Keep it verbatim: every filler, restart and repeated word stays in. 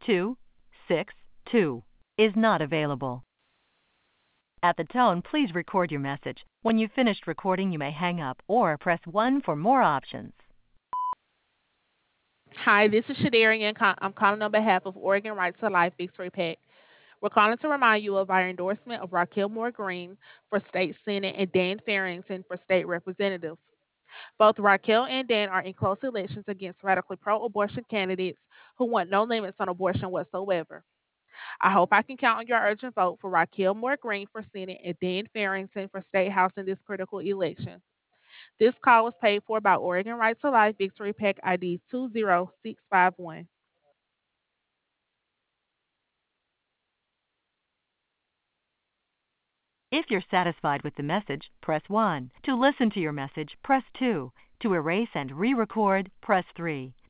two six two is not available. At the tone, please record your message. When you've finished recording, you may hang up or press one for more options. Hi, this is Shadarian. Con- I'm calling on behalf of Oregon Right to Life Victory PAC. We're calling to remind you of our endorsement of Raquel Moore Green for State Senate and Dan Farrington for State Representative. Both Raquel and Dan are in close elections against radically pro-abortion candidates who want no limits on abortion whatsoever. I hope I can count on your urgent vote for Raquel Moore Green for Senate and Dan Farrington for State House in this critical election. This call was paid for by Oregon Right to Life Victory PAC I D two zero six five one. If you're satisfied with the message, press one. To listen to your message, press two. To erase and re-record, press three.